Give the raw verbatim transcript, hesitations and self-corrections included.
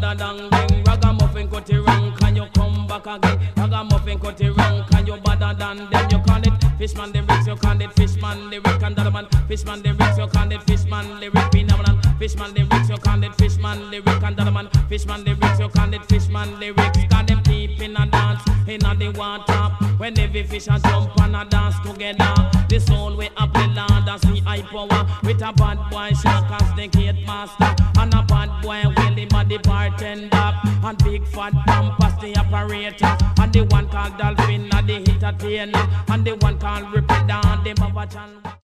badder than them. Ragamuffin cut it wrong, can you come back again? Ragamuffin cut it wrong, can you badder than them? You call it Fishman lyrics, you call it Fishman lyric, and the man Fishman lyrics, you call it Fishman lyric, phenomenon. Fishman lyrics, you call it Fishman lyric, and the man Fishman lyrics, you call it Fishman lyrics. Got them deep in a dance, in a the water. When every fish a jump and a dance together, the sound we up the land and see high power. With a bad boy shark as the gate master, and a bad boy Willie man the bartender, and big fat Pampas the operator, and the one called Dolphin and the entertainer, and the one called Ripple down the Mavachan.